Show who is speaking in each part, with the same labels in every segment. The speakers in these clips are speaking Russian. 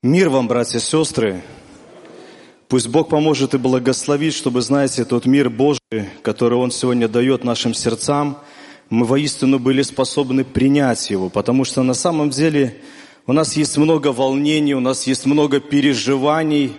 Speaker 1: Мир вам, братья и сестры. Пусть Бог поможет и благословит, чтобы, знаете, тот мир Божий, который Он сегодня дает нашим сердцам, мы воистину были способны принять его, потому что на самом деле у нас есть много волнений, у нас есть много переживаний,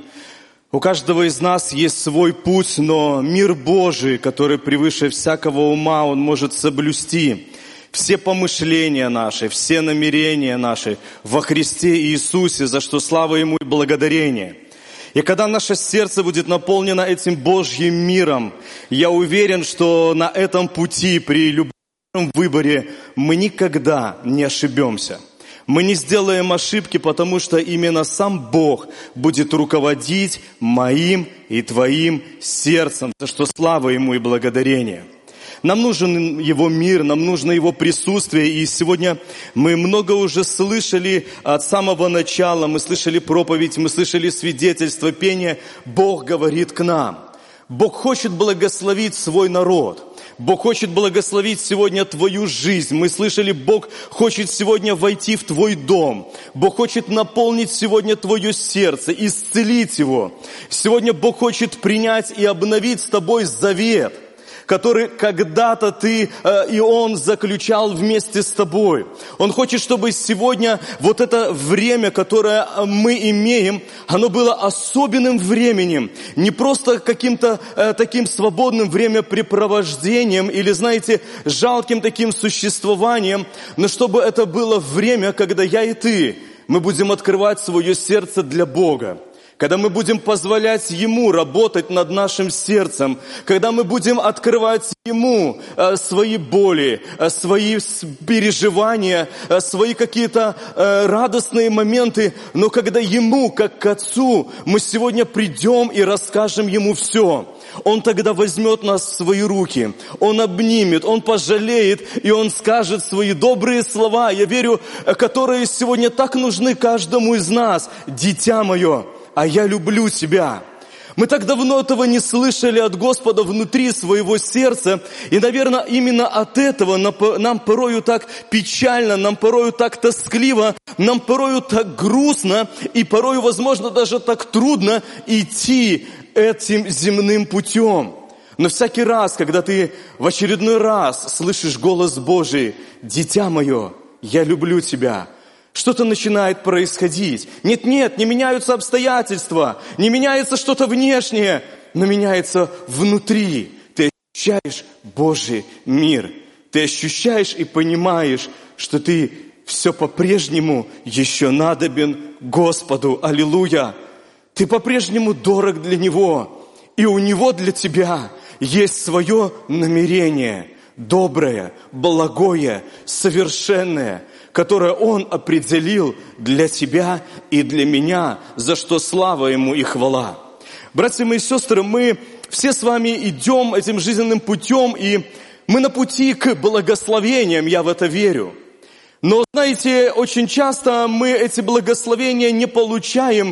Speaker 1: у каждого из нас есть свой путь, но мир Божий, который превыше всякого ума, Он может соблюсти все помышления наши, все намерения наши во Христе Иисусе, за что слава Ему и благодарение. И когда наше сердце будет наполнено этим Божьим миром, я уверен, что на этом пути при любом выборе мы никогда не ошибемся. Мы не сделаем ошибки, потому что именно сам Бог будет руководить моим и твоим сердцем, за что слава Ему и благодарение. Нам нужен Его мир, нам нужно Его присутствие. И сегодня мы много уже слышали от самого начала. Мы слышали проповедь, мы слышали свидетельство, пение. Бог говорит к нам. Бог хочет благословить свой народ. Бог хочет благословить сегодня твою жизнь. Мы слышали, Бог хочет сегодня войти в твой дом. Бог хочет наполнить сегодня твое сердце, исцелить его. Сегодня Бог хочет принять и обновить с тобой завет, который когда-то ты и Он заключал вместе с тобой. Он хочет, чтобы сегодня вот это время, которое мы имеем, оно было особенным временем, не просто каким-то таким свободным времяпрепровождением или, знаете, жалким таким существованием, но чтобы это было время, когда я и ты, мы будем открывать свое сердце для Бога. Когда мы будем позволять Ему работать над нашим сердцем, когда мы будем открывать Ему свои боли, свои переживания, свои какие-то радостные моменты, но когда Ему, как к Отцу, мы сегодня придем и расскажем Ему все. Он тогда возьмет нас в свои руки, Он обнимет, Он пожалеет, и Он скажет свои добрые слова, я верю, которые сегодня так нужны каждому из нас. «Дитя мое, а я люблю тебя». Мы так давно этого не слышали от Господа внутри своего сердца. И, наверное, именно от этого нам порою так печально, нам порою так тоскливо, нам порою так грустно, и порою, возможно, даже так трудно идти этим земным путем. Но всякий раз, когда ты в очередной раз слышишь голос Божий: «Дитя мое, я люблю тебя», что-то начинает происходить. Нет, не меняются обстоятельства, не меняется что-то внешнее, но меняется внутри. Ты ощущаешь Божий мир. Ты ощущаешь и понимаешь, что ты все по-прежнему еще надобен Господу. Аллилуйя! Ты по-прежнему дорог для Него. И у Него для тебя есть свое намерение, доброе, благое, совершенное, которое Он определил для тебя и для меня, за что слава Ему и хвала. Братья мои и сестры, мы все с вами идем этим жизненным путем, и мы на пути к благословениям, я в это верю. Но, знаете, очень часто мы эти благословения не получаем,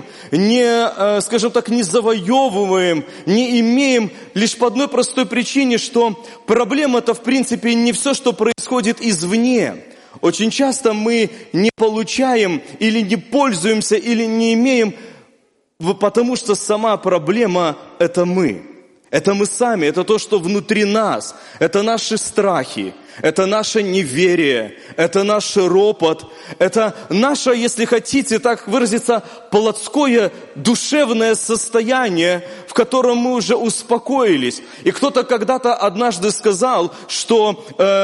Speaker 1: скажем так, не завоевываем, не имеем лишь по одной простой причине, что проблема-то, в принципе, не все, что происходит извне. Очень часто мы не получаем или не пользуемся, или не имеем, потому что сама проблема – это мы. Это мы сами, это то, что внутри нас. Это наши страхи, это наше неверие, это наш ропот, это наше, если хотите так выразиться, плотское душевное состояние, в котором мы уже успокоились. И кто-то когда-то однажды сказал, что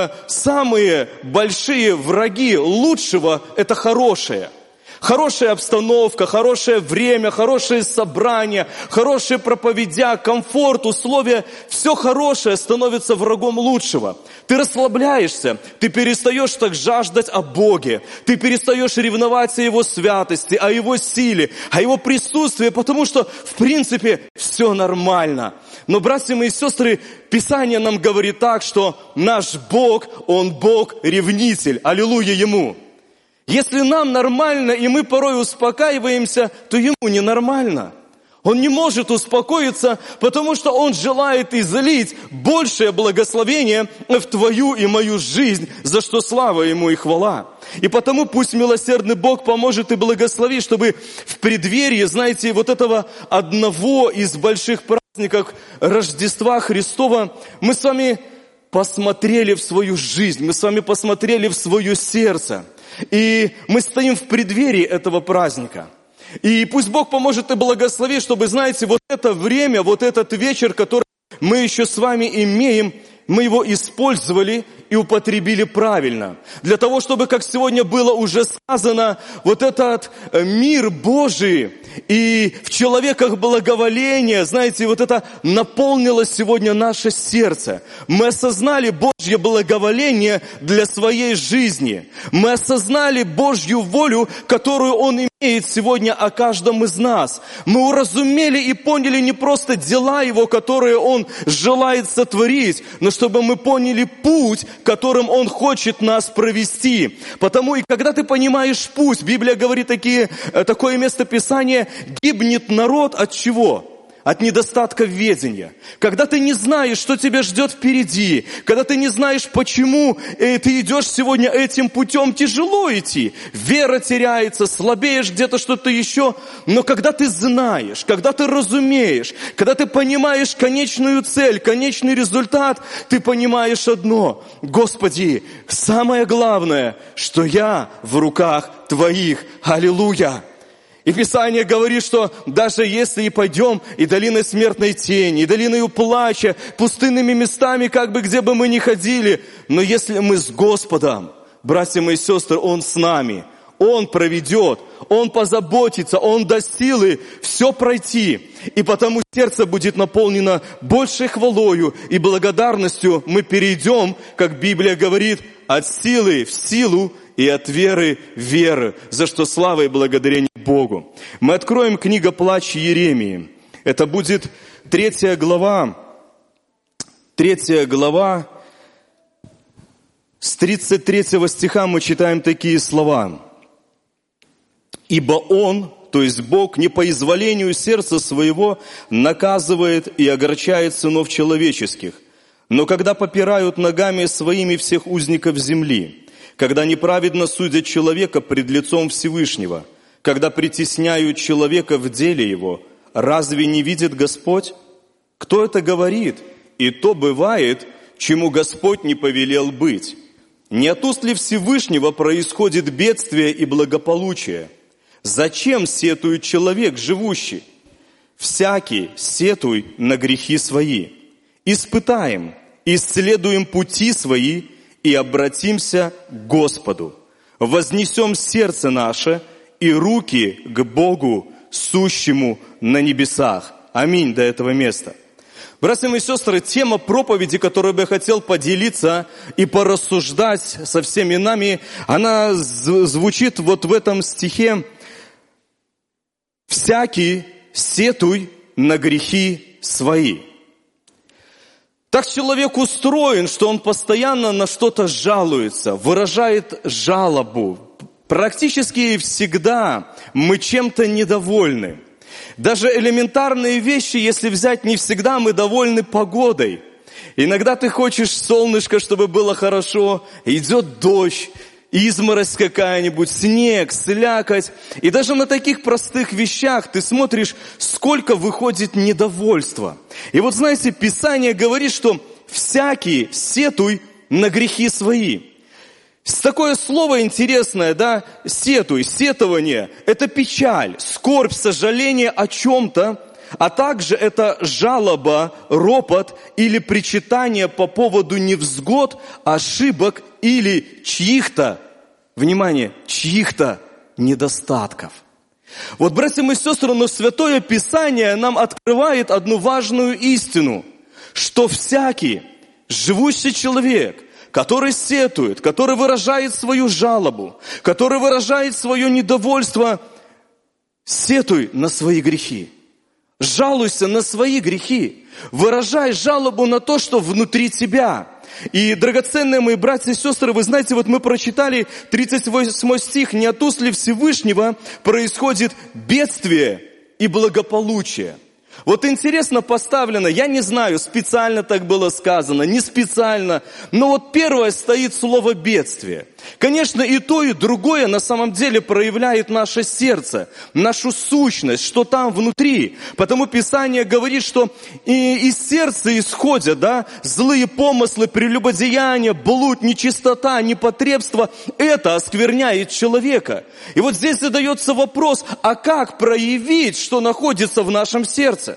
Speaker 1: самые большие враги лучшего – это хорошее. Хорошая обстановка, хорошее время, хорошие собрания, хорошие проповедя, комфорт, условия. Все хорошее становится врагом лучшего. Ты расслабляешься, ты перестаешь так жаждать о Боге. Ты перестаешь ревновать о Его святости, о Его силе, о Его присутствии, потому что, в принципе, все нормально. Но, братья мои и сестры, Писание нам говорит так, что наш Бог, Он Бог-ревнитель. Аллилуйя Ему! Если нам нормально, и мы порой успокаиваемся, то Ему ненормально. Он не может успокоиться, потому что Он желает излить большее благословение в твою и мою жизнь, за что слава Ему и хвала. И потому пусть милосердный Бог поможет и благословит, чтобы в преддверии, знаете, вот этого одного из больших праздников Рождества Христова мы с вами посмотрели в свою жизнь, мы с вами посмотрели в свое сердце. И мы стоим в преддверии этого праздника. И пусть Бог поможет и благословит, чтобы, знаете, вот это время, вот этот вечер, который мы еще с вами имеем, мы его использовали и употребили правильно. Для того, чтобы, как сегодня было уже сказано, вот этот мир Божий и в человеках благоволение, знаете, вот это наполнило сегодня наше сердце. Мы осознали Божье благоволение для своей жизни. Мы осознали Божью волю, которую Он имеет сегодня о каждом из нас. Мы уразумели и поняли не просто дела Его, которые Он желает сотворить, но чтобы мы поняли путь, которым Он хочет нас провести. Потому и когда ты понимаешь путь, Библия говорит такое местописание, гибнет народ от чего? От недостатка ведения. Когда ты не знаешь, что тебя ждет впереди, когда ты не знаешь, почему ты идешь сегодня этим путем, тяжело идти. Вера теряется, слабеешь где-то что-то еще. Но когда ты знаешь, когда ты разумеешь, когда ты понимаешь конечную цель, конечный результат, ты понимаешь одно. Господи, самое главное, что я в руках Твоих. Аллилуйя! И Писание говорит, что даже если и пойдем и долиной смертной тени, и долиной плача, пустынными местами, как бы где бы мы ни ходили, но если мы с Господом, братья мои и сестры, Он с нами, Он проведет, Он позаботится, Он даст силы все пройти. И потому сердце будет наполнено большей хвалою и благодарностью. Мы перейдем, как Библия говорит, от силы в силу, и от веры в веру, за что слава и благодарение Богу. Мы откроем книгу «Плач Иеремии». Это будет 3 глава, с 33 стиха мы читаем такие слова. «Ибо Он, то есть Бог, не по изволению сердца своего наказывает и огорчает сынов человеческих, но когда попирают ногами своими всех узников земли, когда неправедно судят человека пред лицом Всевышнего, когда притесняют человека в деле его, разве не видит Господь? Кто это говорит? И то бывает, чему Господь не повелел быть. Не от уст ли Всевышнего происходит бедствие и благополучие? Зачем сетует человек живущий? Всякий сетуй на грехи свои. Испытаем, исследуем пути свои, и обратимся к Господу. Вознесем сердце наше и руки к Богу, сущему на небесах. Аминь до этого места. Братья мои и сестры, тема проповеди, которую бы я хотел поделиться и порассуждать со всеми нами, она звучит вот в этом стихе. «Всякий сетуй на грехи свои». Так человек устроен, что он постоянно на что-то жалуется, выражает жалобу. Практически всегда мы чем-то недовольны. Даже элементарные вещи, если взять, не всегда мы довольны погодой. Иногда ты хочешь солнышко, чтобы было хорошо, идет дождь, изморозь какая-нибудь, снег, слякоть. И даже на таких простых вещах ты смотришь, сколько выходит недовольства. И вот знаете, Писание говорит, что всякий сетуй на грехи свои. Такое слово интересное, да, сетуй, сетование, это печаль, скорбь, сожаление о чем-то, а также это жалоба, ропот или причитание по поводу невзгод, ошибок или чьих-то, внимание, чьих-то недостатков. Вот, братья и сестры, но Святое Писание нам открывает одну важную истину, что всякий живущий человек, который сетует, который выражает свою жалобу, который выражает свое недовольство, сетуй на свои грехи. Жалуйся на свои грехи. Выражай жалобу на то, что внутри тебя. И, драгоценные мои братья и сестры, вы знаете, вот мы прочитали 38 стих. «Не от уст ли Всевышнего происходит бедствие и благополучие. Вот интересно поставлено, я не знаю, специально так было сказано, не специально, но вот первое стоит слово «бедствие». Конечно, и то, и другое на самом деле проявляет наше сердце, нашу сущность, что там внутри. Потому Писание говорит, что и из сердца исходят, злые помыслы, прелюбодеяния, блуд, нечистота, непотребство. Это оскверняет человека. И вот здесь задается вопрос, а как проявить, что находится в нашем сердце?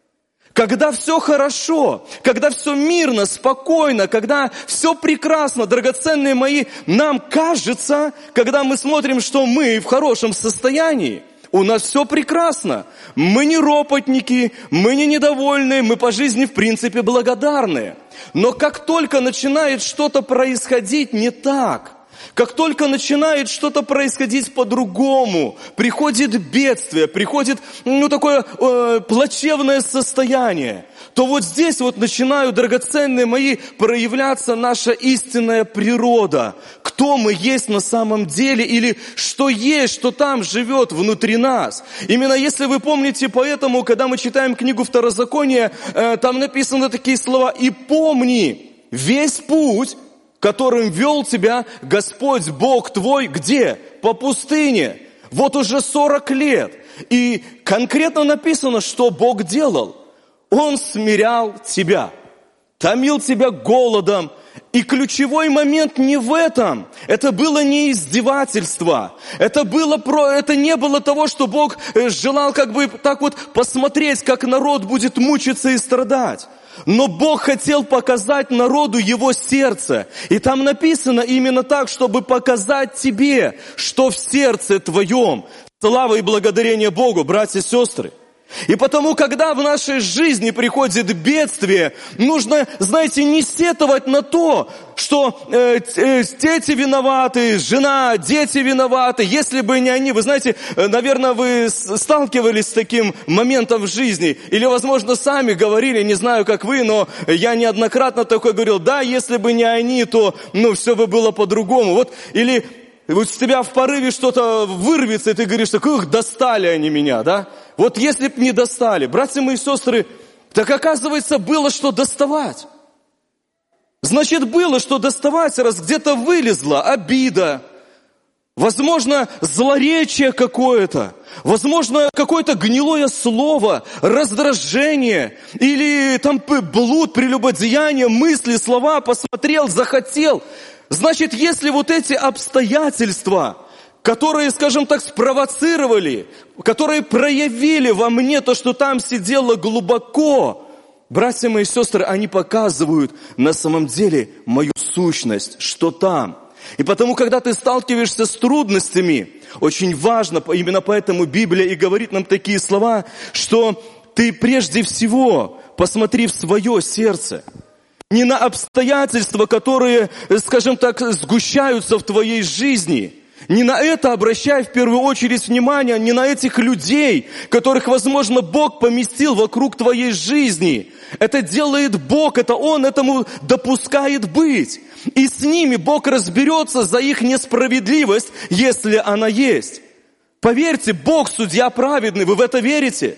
Speaker 1: Когда все хорошо, когда все мирно, спокойно, когда все прекрасно, драгоценные мои, нам кажется, когда мы смотрим, что мы в хорошем состоянии, у нас все прекрасно. Мы не ропотники, мы не недовольны, мы по жизни в принципе благодарны. Но как только начинает что-то происходить не так, как только начинает что-то происходить по-другому, приходит бедствие, приходит такое плачевное состояние, то вот здесь вот начинают, драгоценные мои, проявляться наша истинная природа. Кто мы есть на самом деле или что есть, что там живет внутри нас. Именно если вы помните, поэтому, когда мы читаем книгу Второзакония, там написаны такие слова: «И помни весь путь, которым вел тебя Господь Бог твой», где? По пустыне. Вот уже 40 лет. И конкретно написано, что Бог делал. Он смирял тебя, томил тебя голодом. И ключевой момент не в этом. Это было не издевательство. Это не было того, что Бог желал как бы так вот посмотреть, как народ будет мучиться и страдать. Но Бог хотел показать народу Его сердце. И там написано именно так, чтобы показать тебе, что в сердце твоем. Слава и благодарение Богу, братья и сестры. И потому, когда в нашей жизни приходит бедствие, нужно, знаете, не сетовать на то, что дети виноваты, жена, дети виноваты. Если бы не они, вы знаете, наверное, вы сталкивались с таким моментом в жизни. Или, возможно, сами говорили, не знаю, как вы, но я неоднократно такое говорил: да, если бы не они, то, все бы было по-другому. Вот, или у тебя в порыве что-то вырвется, и ты говоришь, так, достали они меня, да? Вот если б не достали, братья мои сестры, так оказывается, было что доставать. Значит, было что доставать, раз где-то вылезла обида, возможно, злоречие какое-то, возможно, какое-то гнилое слово, раздражение, или там блуд, прелюбодеяние, мысли, слова, посмотрел, захотел. Значит, если вот эти обстоятельства, которые, скажем так, спровоцировали, которые проявили во мне то, что там сидело глубоко, братья мои сестры, они показывают на самом деле мою сущность, что там. И потому, когда ты сталкиваешься с трудностями, очень важно, именно поэтому Библия и говорит нам такие слова, что ты прежде всего посмотри в свое сердце. Не на обстоятельства, которые, скажем так, сгущаются в твоей жизни. Не на это обращай в первую очередь внимание, не на этих людей, которых, возможно, Бог поместил вокруг твоей жизни. Это делает Бог, это Он этому допускает быть. И с ними Бог разберется за их несправедливость, если она есть. Поверьте, Бог судья праведный, вы в это верите?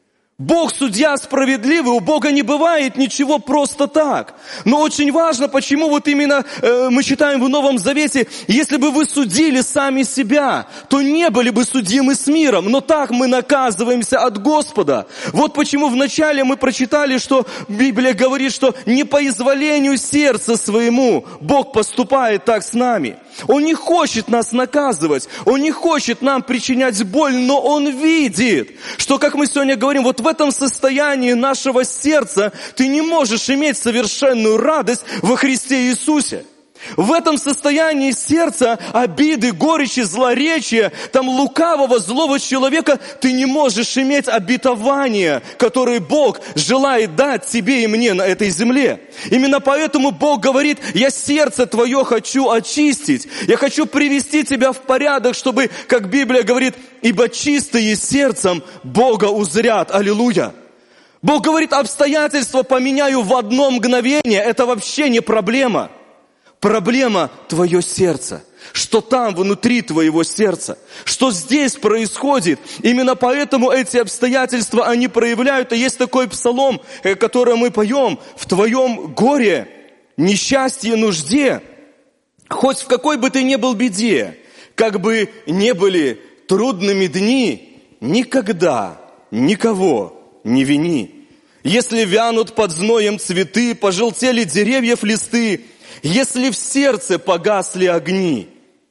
Speaker 1: Бог судья справедливый, у Бога не бывает ничего просто так. Но очень важно, почему вот именно мы читаем в Новом Завете, если бы вы судили сами себя, то не были бы судимы с миром, но так мы наказываемся от Господа. Вот почему вначале мы прочитали, что Библия говорит, что не по изволению сердца своему Бог поступает так с нами. Он не хочет нас наказывать, Он не хочет нам причинять боль, но Он видит, что, как мы сегодня говорим, вот в этом состоянии нашего сердца ты не можешь иметь совершенную радость во Христе Иисусе. В этом состоянии сердца обиды, горечи, злоречия, там лукавого, злого человека ты не можешь иметь обетования, которые Бог желает дать тебе и мне на этой земле. Именно поэтому Бог говорит: я сердце твое хочу очистить, я хочу привести тебя в порядок, чтобы, как Библия говорит, ибо чистые сердцем Бога узрят. Аллилуйя! Бог говорит, обстоятельства поменяю в одно мгновение, это вообще не проблема. Проблема – твое сердце. Что там внутри твоего сердца, что здесь происходит. Именно поэтому эти обстоятельства, они проявляют. И есть такой псалом, который мы поем: в твоем горе, несчастье, нужде, хоть в какой бы ты ни был беде, как бы не были трудными дни, никогда никого не вини. Если вянут под зноем цветы, пожелтели деревьев листы, если в сердце погасли огни,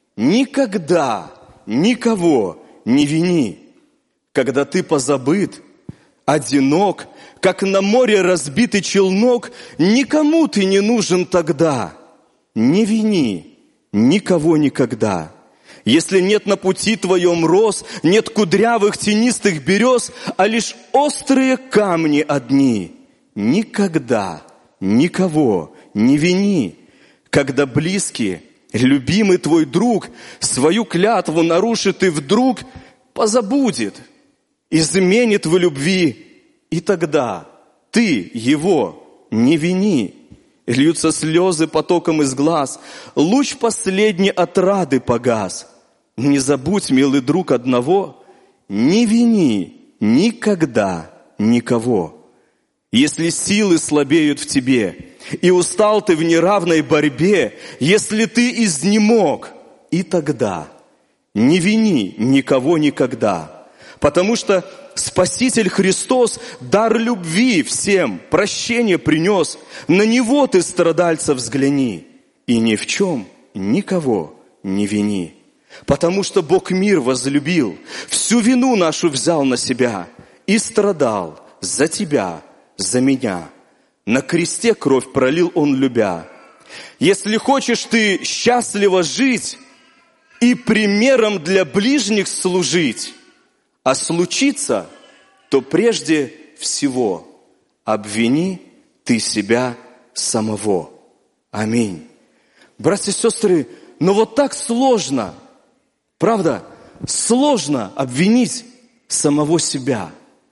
Speaker 1: никогда никого не вини. Когда ты позабыт, одинок, как на море разбитый челнок, никому ты не нужен тогда. Не вини никого никогда. Если нет на пути твоем роз, нет кудрявых тенистых берез, а лишь острые камни одни, никогда никого не вини. Когда близкий, любимый твой друг свою клятву нарушит и вдруг позабудет, изменит в любви, и тогда ты его не вини. Льются слезы потоком из глаз, луч последней отрады погас. Не забудь, милый друг, одного: не вини никогда никого. Если силы слабеют в тебе, и устал ты в неравной борьбе, если ты изнемог, и тогда не вини никого никогда. Потому что Спаситель Христос дар любви всем, прощение принес. На Него ты, страдальца, взгляни, и ни в чем никого не вини. Потому что Бог мир возлюбил, всю вину нашу взял на себя и страдал за тебя, за меня. На кресте кровь пролил Он, любя. Если хочешь ты счастливо жить и примером для ближних служить, а случится, то прежде всего обвини ты себя самого. Аминь. Братья и сестры, но вот так сложно, правда, сложно обвинить самого себя.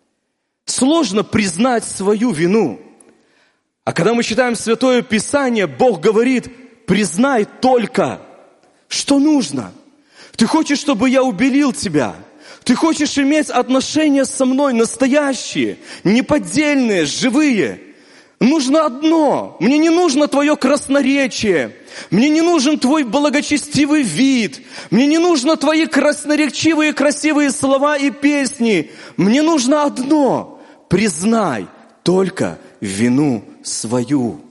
Speaker 1: Сложно признать свою вину. А когда мы читаем Святое Писание, Бог говорит: признай только, что нужно. Ты хочешь, чтобы я убелил тебя? Ты хочешь иметь отношения со мной настоящие, неподдельные, живые? Нужно одно. Мне не нужно твое красноречие. Мне не нужен твой благочестивый вид. Мне не нужно твои красноречивые, красивые слова и песни. Мне нужно одно. Признай только вину свою.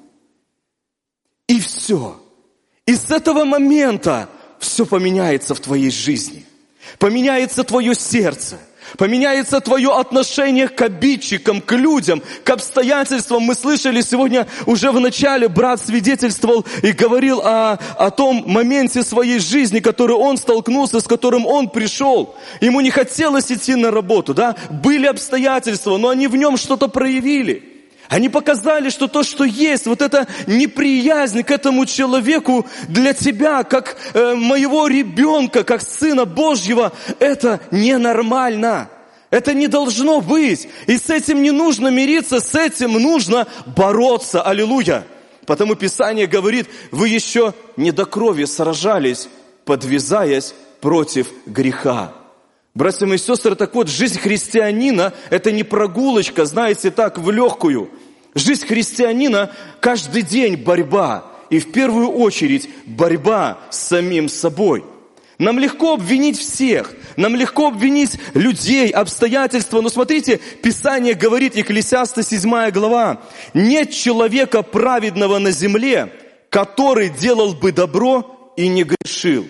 Speaker 1: И все. И с этого момента все поменяется в твоей жизни. Поменяется твое сердце. Поменяется твое отношение к обидчикам, к людям, к обстоятельствам. Мы слышали сегодня уже в начале, брат свидетельствовал и говорил о том моменте своей жизни, который он столкнулся, с которым он пришел. Ему не хотелось идти на работу, да? Были обстоятельства, но они в нем что-то проявили. Они показали, что то, что есть, вот эта неприязнь к этому человеку для тебя, как моего ребенка, как Сына Божьего, это ненормально. Это не должно быть. И с этим не нужно мириться, с этим нужно бороться. Аллилуйя. Потому Писание говорит: вы еще не до крови сражались, подвязаясь против греха. Братья мои сестры, так вот, жизнь христианина – это не прогулочка, знаете, так, в легкую. Жизнь христианина – каждый день борьба. И в первую очередь борьба с самим собой. Нам легко обвинить всех. Нам легко обвинить людей, обстоятельства. Но смотрите, Писание говорит, Екклесиаста 7 глава: «Нет человека праведного на земле, который делал бы добро и не грешил».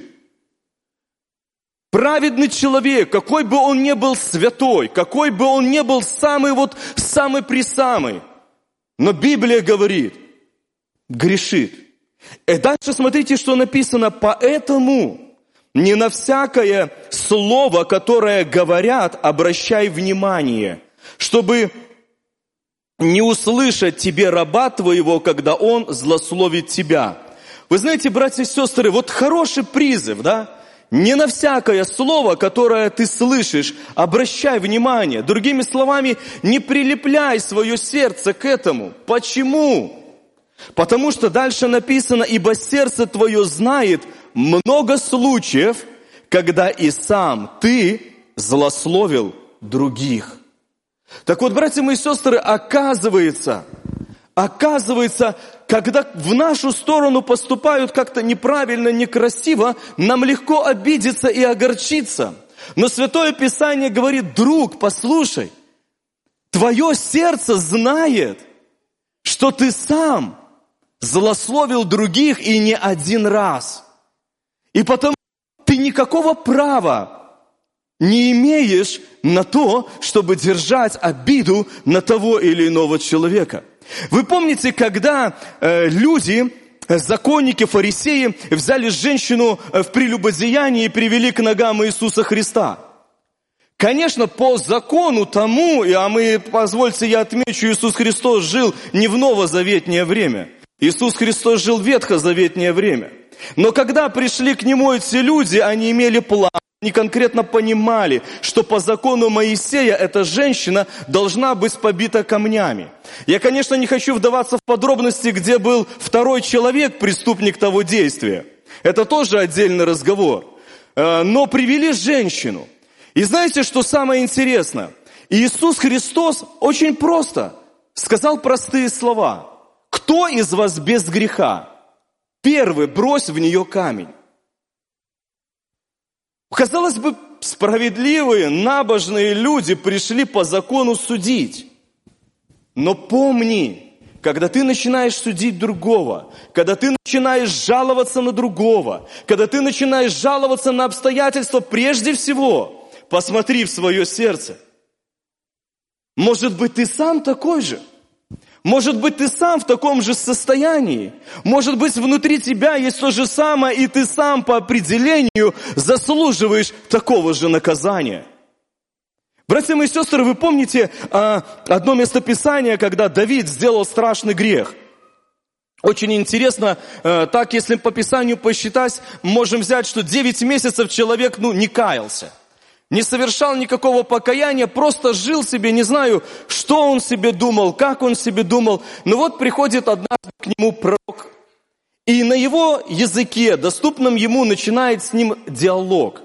Speaker 1: Праведный человек, какой бы он ни был святой, какой бы он ни был самый-пресамый, но Библия говорит, грешит. И дальше смотрите, что написано: «Поэтому не на всякое слово, которое говорят, обращай внимание, чтобы не услышать тебе раба твоего, когда он злословит тебя». Вы знаете, братья и сестры, вот хороший призыв, да? Не на всякое слово, которое ты слышишь, обращай внимание. Другими словами, не прилепляй свое сердце к этому. Почему? Потому что дальше написано: «Ибо сердце твое знает много случаев, когда и сам ты злословил других». Так вот, братья мои сестры, оказывается, когда в нашу сторону поступают как-то неправильно, некрасиво, нам легко обидеться и огорчиться. Но Святое Писание говорит: друг, послушай, твое сердце знает, что ты сам злословил других и не один раз. И потому ты никакого права не имеешь на то, чтобы держать обиду на того или иного человека. Вы помните, когда люди, законники, фарисеи, взяли женщину в прелюбодеянии и привели к ногам Иисуса Христа? Конечно, по закону тому, позвольте, я отмечу, Иисус Христос жил не в новозаветнее время. Иисус Христос жил в ветхозаветнее время. Но когда пришли к Нему эти люди, они имели план. Они конкретно понимали, что по закону Моисея эта женщина должна быть побита камнями. Я, конечно, не хочу вдаваться в подробности, где был второй человек, преступник того действия. Это тоже отдельный разговор. Но привели женщину. И знаете, что самое интересное? Иисус Христос очень просто сказал простые слова. «Кто из вас без греха? Первый брось в нее камень». Казалось бы, справедливые, набожные люди пришли по закону судить. Но помни, когда ты начинаешь судить другого, когда ты начинаешь жаловаться на другого, когда ты начинаешь жаловаться на обстоятельства, прежде всего, посмотри в свое сердце. Может быть, ты сам такой же? Может быть, ты сам в таком же состоянии. Может быть, внутри тебя есть то же самое, и ты сам по определению заслуживаешь такого же наказания. Братья мои сестры, вы помните одно местописание, когда Давид сделал страшный грех? Очень интересно, так если по Писанию посчитать, можем взять, что 9 месяцев человек не каялся. Не совершал никакого покаяния, просто жил себе, не знаю, что он себе думал, как он себе думал. Но вот приходит однажды к нему пророк, и на его языке, доступном ему, начинает с ним диалог.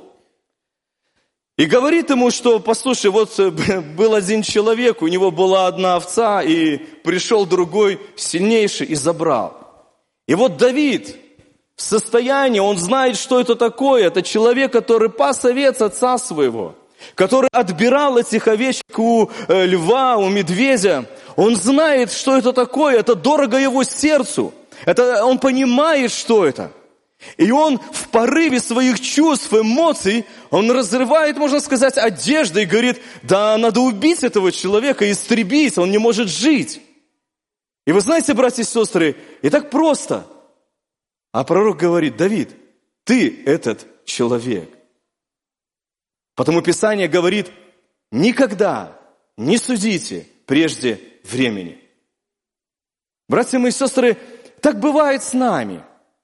Speaker 1: И говорит ему, что, послушай, вот был один человек, у него была одна овца, и пришел другой сильнейший и забрал. И вот Давид в состоянии, он знает, что это такое. Это человек, который пас овец отца своего, который отбирал этих овечек у льва, у медведя. Он знает, что это такое, это дорого его сердцу. Он понимает, что это. И он в порыве своих чувств, эмоций, он разрывает, можно сказать, одежду и говорит: да надо убить этого человека, истребить, он не может жить. И вы знаете, братья и сестры, и так просто. А пророк говорит: Давид, ты этот человек. Потому Писание говорит: никогда не судите прежде времени. Братья мои сестры, так бывает с нами.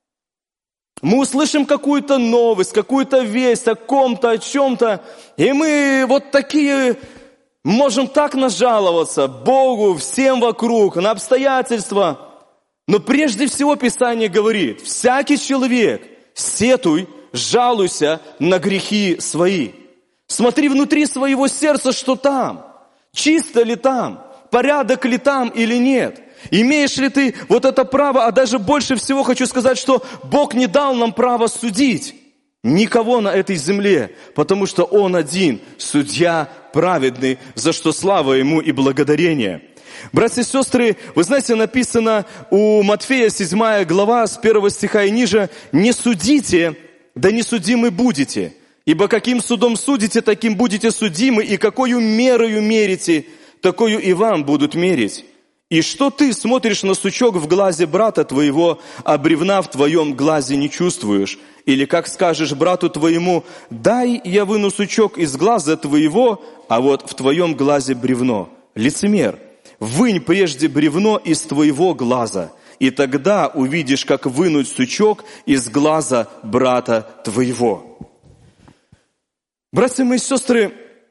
Speaker 1: Мы услышим какую-то новость, какую-то весть о ком-то, о чем-то, и мы вот такие можем так нажаловаться Богу, всем вокруг, на обстоятельства. Но прежде всего Писание говорит: всякий человек сетуй, жалуйся на грехи свои. Смотри внутри своего сердца, что там, чисто ли там, порядок ли там или нет. Имеешь ли ты вот это право, а даже больше всего хочу сказать, что Бог не дал нам права судить никого на этой земле, потому что Он один, судья праведный, за что слава Ему и благодарение. Братья и сестры, вы знаете, написано у Матфея 7 глава с 1 стиха и ниже: «Не судите, да не судимы будете, ибо каким судом судите, таким будете судимы, и какою мерою мерите, такою и вам будут мерить. И что ты смотришь на сучок в глазе брата твоего, а бревна в твоем глазе не чувствуешь? Или как скажешь брату твоему: дай я выну сучок из глаза твоего, а вот в твоем глазе бревно? Лицемер, вынь прежде бревно из твоего глаза, и тогда увидишь, как вынуть сучок из глаза брата твоего». Братья мои сестры,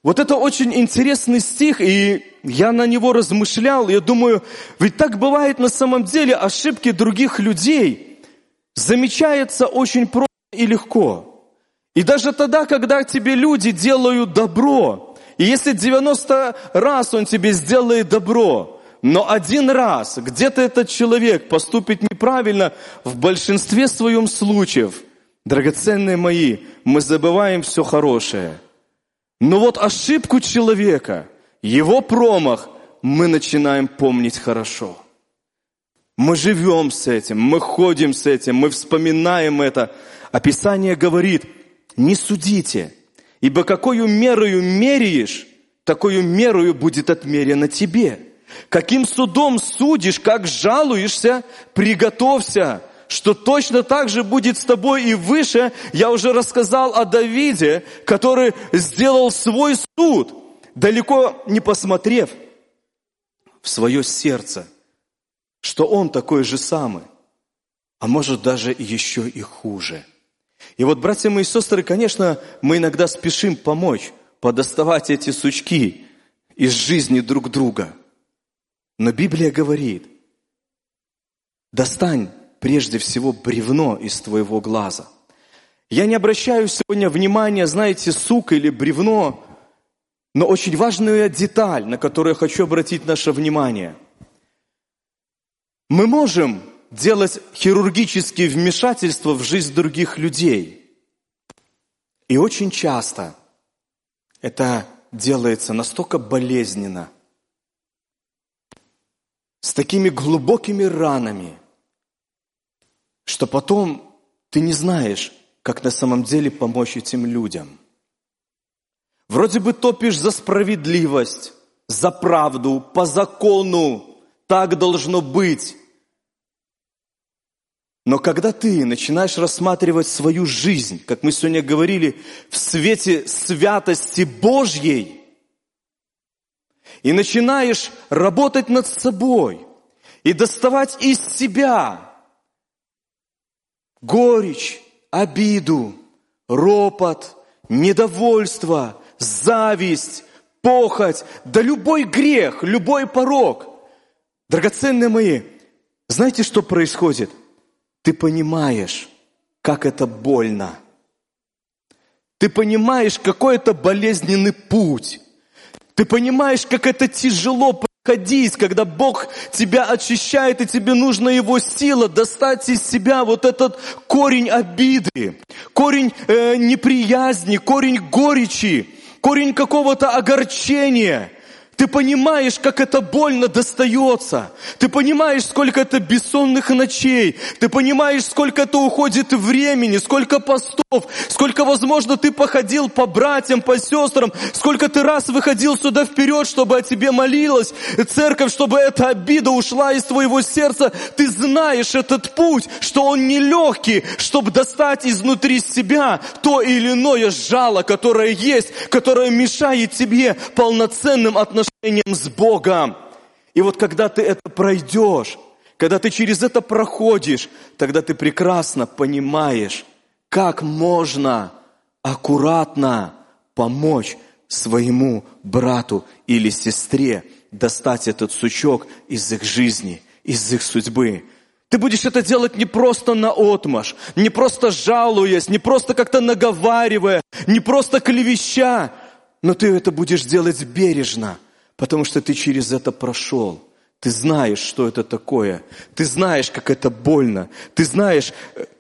Speaker 1: Вот это очень интересный стих, и я на него размышлял, и я думаю, ведь так бывает на самом деле, ошибки других людей замечаются очень просто и легко. И даже тогда, когда тебе люди делают добро, и если 90 раз он тебе сделает добро, но один раз где-то этот человек поступит неправильно, в большинстве своем случаев, драгоценные мои, мы забываем все хорошее. Но вот ошибку человека, его промах, мы начинаем помнить хорошо. Мы живем с этим, мы ходим с этим, мы вспоминаем это. А Писание говорит, не судите, ибо какою мерою меряешь, такою мерою будет отмерено тебе. Каким судом судишь, как жалуешься, приготовься, что точно так же будет с тобой и выше. Я уже рассказал о Давиде, который сделал свой суд, далеко не посмотрев в свое сердце, что он такой же самый, а может даже еще и хуже. И вот, братья мои сестры, конечно, мы иногда спешим помочь, подоставать эти сучки из жизни друг друга. Но Библия говорит, достань прежде всего бревно из твоего глаза. Я не обращаю сегодня внимания, знаете, сук или бревно, но очень важная деталь, на которую я хочу обратить наше внимание. Мы можем делать хирургические вмешательства в жизнь других людей. И очень часто это делается настолько болезненно, с такими глубокими ранами, что потом ты не знаешь, как на самом деле помочь этим людям. Вроде бы топишь за справедливость, за правду, по закону, так должно быть. Но когда ты начинаешь рассматривать свою жизнь, как мы сегодня говорили, в свете святости Божьей, и начинаешь работать над собой, и доставать из себя горечь, обиду, ропот, недовольство, зависть, похоть, да любой грех, любой порок. Драгоценные мои, знаете, что происходит? Ты понимаешь, как это больно. Ты понимаешь, какой это болезненный путь. Ты понимаешь, как это тяжело проходить, когда Бог тебя очищает, и тебе нужна Его сила достать из себя вот этот корень обиды, корень неприязни, корень горечи, корень какого-то огорчения. Ты понимаешь, как это больно достается. Ты понимаешь, сколько это бессонных ночей. Ты понимаешь, сколько это уходит времени, сколько постов, сколько, возможно, ты походил по братьям, по сестрам, сколько ты раз выходил сюда вперед, чтобы о тебе молилась церковь, чтобы эта обида ушла из твоего сердца. Ты знаешь этот путь, что он нелегкий, чтобы достать изнутри себя то или иное жало, которое есть, которое мешает тебе полноценным отношениям с Богом. И вот когда ты это пройдешь, когда ты через это проходишь, тогда ты прекрасно понимаешь, как можно аккуратно помочь своему брату или сестре достать этот сучок из их жизни, из их судьбы. Ты будешь это делать не просто наотмашь, не просто жалуясь, не просто как-то наговаривая, не просто клевеща, но ты это будешь делать бережно, потому что ты через это прошел. Ты знаешь, что это такое. Ты знаешь, как это больно. Ты знаешь,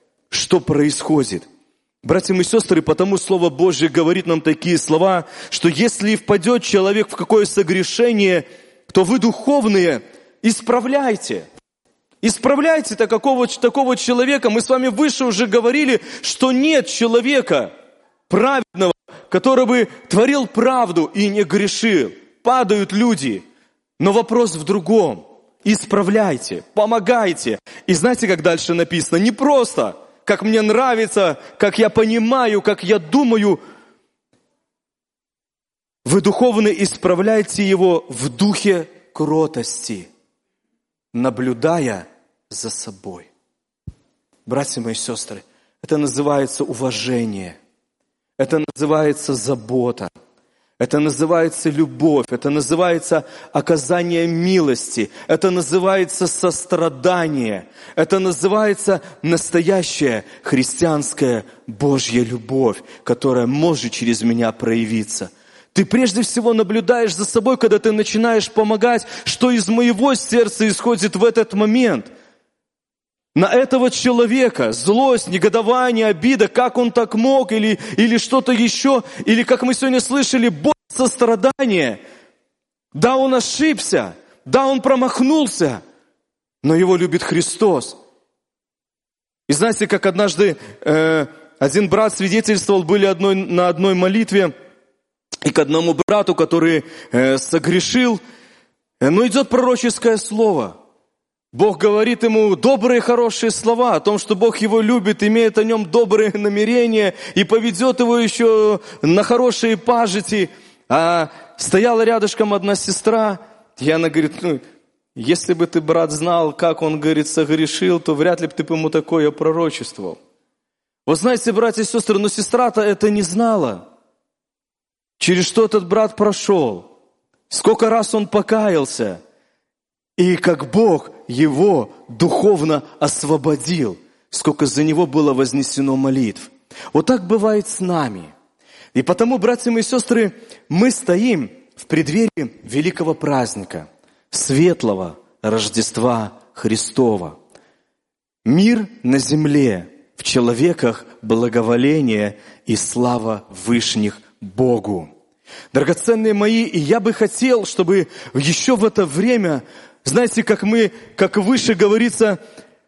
Speaker 1: что происходит. Братья и сестры, потому Слово Божье говорит нам такие слова, что если впадет человек в какое согрешение, то вы духовные исправляйте. Исправляйте такого человека. Мы с вами выше уже говорили, что нет человека праведного, который бы творил правду и не грешил. Падают люди, но вопрос в другом. Исправляйте, помогайте. И знаете, как дальше написано? Не просто, как мне нравится, как я понимаю, как я думаю. Вы духовно исправляйте его в духе кротости, наблюдая за собой. Братья мои сестры, это называется уважение. Это называется забота. Это называется любовь, это называется оказание милости, это называется сострадание, это называется настоящая христианская Божья любовь, которая может через меня проявиться. Ты прежде всего наблюдаешь за собой, когда ты начинаешь помогать, что из моего сердца исходит в этот момент. На этого человека злость, негодование, обида, как он так мог, или что-то еще, или, как мы сегодня слышали, боль, сострадание. Да, он ошибся, да, он промахнулся, но его любит Христос. И знаете, как однажды один брат свидетельствовал, были на одной молитве, и к одному брату, который согрешил, идет пророческое слово. Бог говорит ему добрые, хорошие слова о том, что Бог его любит, имеет о нем добрые намерения и поведет его еще на хорошие пажити. А стояла рядышком одна сестра, и она говорит, если бы ты, брат, знал, как он, говорит, согрешил, то вряд ли бы ты бы ему такое пророчествовал. Вот знаете, братья и сестры, но сестра-то это не знала. Через что этот брат прошел, сколько раз он покаялся, и как Бог его духовно освободил, сколько за него было вознесено молитв. Вот так бывает с нами. И потому, братья и сестры, мы стоим в преддверии великого праздника, светлого Рождества Христова. Мир на земле, в человеках благоволение и слава вышних Богу. Драгоценные мои, и я бы хотел, чтобы еще в это время, знаете, как выше говорится,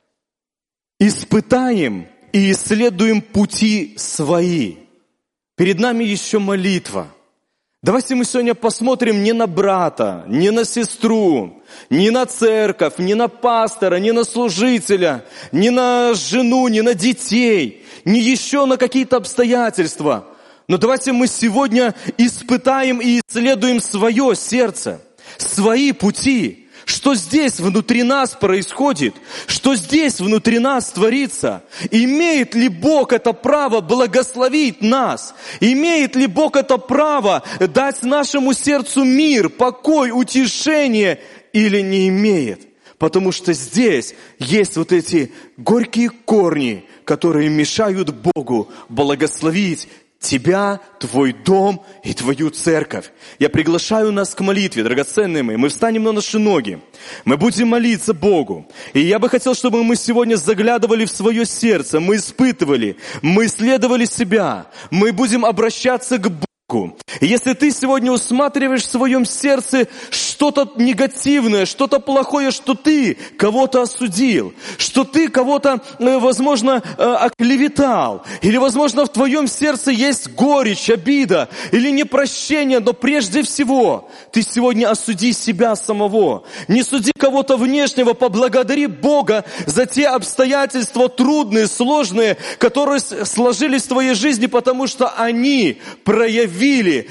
Speaker 1: испытаем и исследуем пути свои. Перед нами еще молитва. Давайте мы сегодня посмотрим не на брата, не на сестру, не на церковь, не на пастора, не на служителя, не на жену, не на детей, не еще на какие-то обстоятельства. Но давайте мы сегодня испытаем и исследуем свое сердце, свои пути. Что здесь внутри нас происходит? Что здесь внутри нас творится? Имеет ли Бог это право благословить нас? Имеет ли Бог это право дать нашему сердцу мир, покой, утешение или не имеет? Потому что здесь есть вот эти горькие корни, которые мешают Богу благословить тебя, твой дом и твою церковь. Я приглашаю нас к молитве, драгоценные мои. Мы встанем на наши ноги. Мы будем молиться Богу. И я бы хотел, чтобы мы сегодня заглядывали в свое сердце. Мы испытывали, мы исследовали себя. Мы будем обращаться к Богу. И если ты сегодня усматриваешь в своем сердце что-то негативное, что-то плохое, что ты кого-то осудил, что ты кого-то, возможно, оклеветал, или, возможно, в твоем сердце есть горечь, обида или непрощение, но прежде всего ты сегодня осуди себя самого. Не суди кого-то внешнего, поблагодари Бога за те обстоятельства трудные, сложные, которые сложились в твоей жизни, потому что они проявили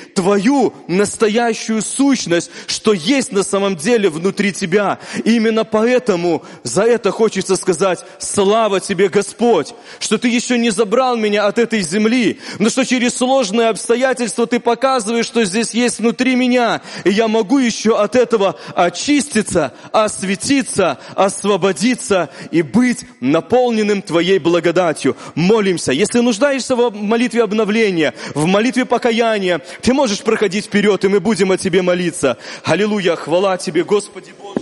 Speaker 1: твою настоящую сущность, что есть на самом деле внутри тебя. И именно поэтому за это хочется сказать: слава тебе, Господь, что ты еще не забрал меня от этой земли, но что через сложные обстоятельства ты показываешь, что здесь есть внутри меня, и я могу еще от этого очиститься, осветиться, освободиться и быть наполненным твоей благодатью. Молимся. Если нуждаешься в молитве обновления, в молитве покаяния, ты можешь проходить вперед, и мы будем о тебе молиться. Аллилуйя, хвала тебе, Господи Боже.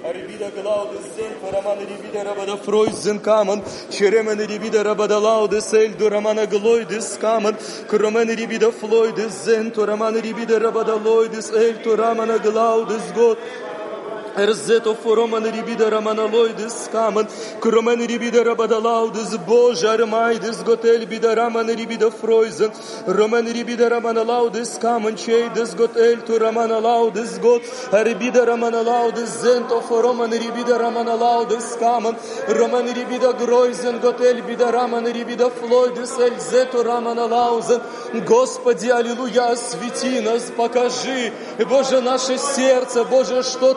Speaker 1: Erzeto foroman ribida ramanaloides kaman, kromen ribida rabadalaudes, Boja armaides, gotel bida raman ribida froizen, roman ribida ramanalaudes kaman, cheides gotel tu ramanalaudes got, ribida ramanalaudes, zento foroman ribida ramanalaudes kaman, roman ribida groizen, gotel bida raman ribida floides, elzeto ramanalauzen. Господи, аллилуйя, освети нас, покажи, Боже, наше сердце, Боже, что там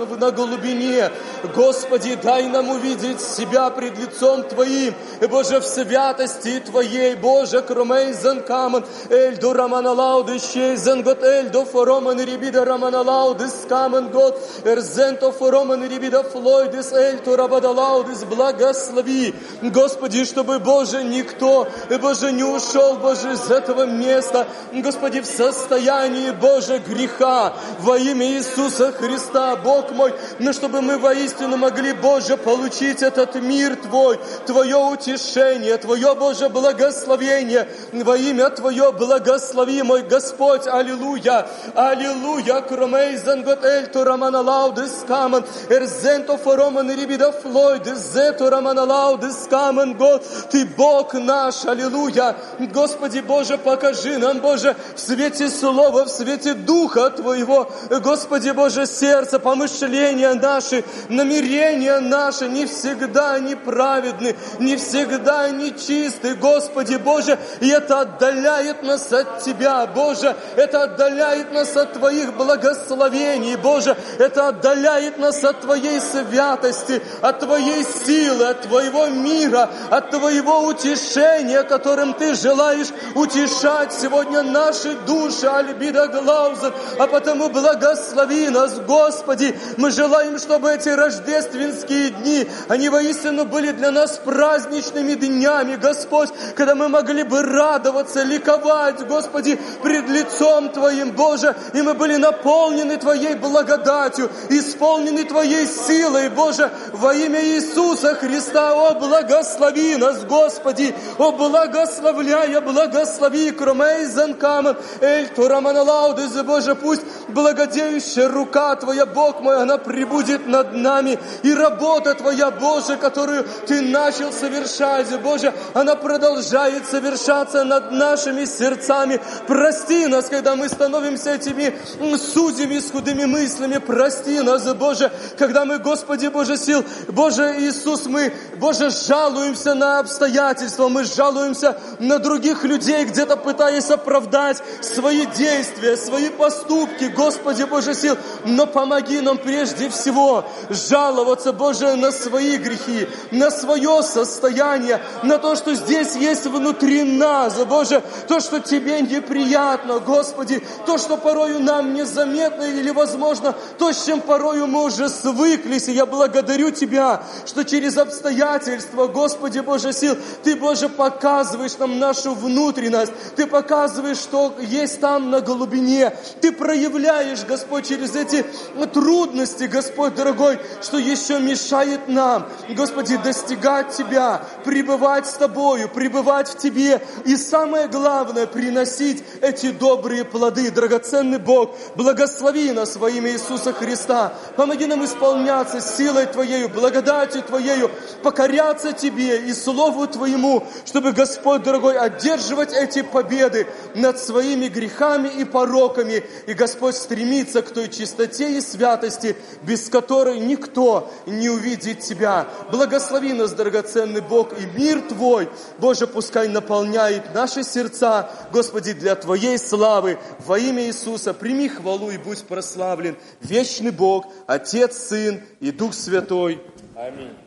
Speaker 2: на глубине. Господи, дай нам увидеть себя пред лицом Твоим, Боже, в святости Твоей, Боже, кромей занкаман, эльду раманалауды щейзен год, эльду фороман рибида раманалаудис камен год, эрзенто фороман рибида флойдис, эльту рабадалаудис, благослови, Господи, чтобы, Боже, никто, Боже, не ушел, Боже, из этого места, Господи, в состоянии, Боже, греха, во имя Иисуса Христа, Бог мой, но чтобы мы воистину могли, Боже, получить этот мир Твой, Твое утешение, Твое, Боже, благословение, во имя Твое благослови, мой Господь, аллилуйя, аллилуйя, кромейзен гот эльту раманалаудис камен, эрзенто фороман рибида флойдис, зету раманалаудис камен год, Ты Бог наш, аллилуйя, Господи, Боже, покажи нам, Боже, в свете Слова, в свете Духа Твоего, Господи, Боже, сердце, помышления наши, намерения наши не всегда они праведны, не всегда они чисты, Господи, Боже, и это отдаляет нас от Тебя, Боже, это отдаляет нас от Твоих благословений, Боже, это отдаляет нас от Твоей святости, от Твоей силы, от Твоего мира, от Твоего утешения, которым Ты желаешь утешать сегодня наши души, альбида глаузен, а потому благослови нас, Господи, мы желаем, чтобы эти рождественские дни, они воистину были для нас праздничными днями, Господь, когда мы могли бы радоваться, ликовать, Господи, пред лицом Твоим, Боже, и мы были наполнены Твоей благодатью, исполнены Твоей силой, Боже, во имя Иисуса Христа, о, благослови нас, Господи, о, благословляя, благослови, кромейзен камен, эль тураманалаудес, Боже, пусть благодеющая рука Твоя, Бог мой, она пребудет над нами, и работа Твоя, Боже, которую Ты начал совершать, Боже, она продолжает совершаться над нашими сердцами. Прости нас, когда мы становимся этими судьями с худыми мыслями, прости нас, Боже, когда мы, Господи, Боже сил, Боже Иисус, мы, Боже, жалуемся на обстоятельства, мы жалуемся на других людей, где-то пытаясь оправдать свои действия, свои поступки, Господи, Боже сил, но помоги нам прежде всего жаловаться, Боже, на свои грехи, на свое состояние, на то, что здесь есть внутри нас, Боже, то, что Тебе неприятно, Господи, то, что порою нам незаметно или, возможно, то, с чем порою мы уже свыклись, и я благодарю Тебя, что через обстоятельства, Господи, Боже сил, Ты, Боже, показываешь нам нашу внутренность, Ты показываешь, что есть там на глубине, Ты проявляешь, Господь, через эти трудности, Господь дорогой, что еще мешает нам, Господи, достигать Тебя, пребывать с Тобою, пребывать в Тебе, и самое главное, приносить эти добрые плоды. Драгоценный Бог, благослови нас во имя Иисуса Христа, помоги нам исполняться силой Твоею, благодатью Твоею, покоряться Тебе и Слову Твоему, чтобы, Господь дорогой, одерживать эти победы над своими грехами и пороками, и, Господь, стремиться к той чистоте и святости, без которой никто не увидит Тебя. Благослови нас, драгоценный Бог, и мир Твой, Боже, пускай наполняет наши сердца, Господи, для Твоей славы. Во имя Иисуса прими хвалу и будь прославлен. Вечный Бог, Отец, Сын и Дух Святой. Аминь.